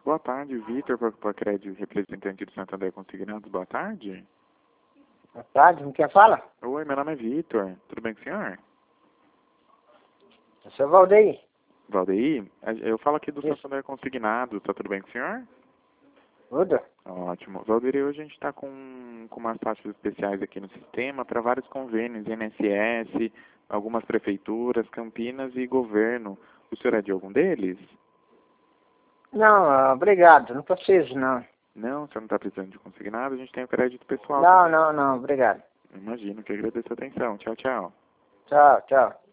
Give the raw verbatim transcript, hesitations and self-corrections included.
Boa tarde, Vitor, para crédito, representante do Santander Consignados. Boa tarde. Boa tarde, com quem fala? Oi, meu nome é Vitor. Tudo bem com o senhor? Eu sou Valdeir. Valdeir? Eu falo aqui do Isso. Santander Consignados. Tá tudo bem com o senhor? Tudo? Ótimo. Valdeir, hoje a gente está com, com umas taxas especiais aqui no sistema para vários convênios, I N S S, algumas prefeituras, Campinas e governo. O senhor é de algum deles? Não, obrigado, não preciso não. Não, o senhor não está precisando de consignado, a gente tem o crédito pessoal. Não, não, não, obrigado. Imagino que agradeço a atenção. Tchau, tchau. Tchau, tchau.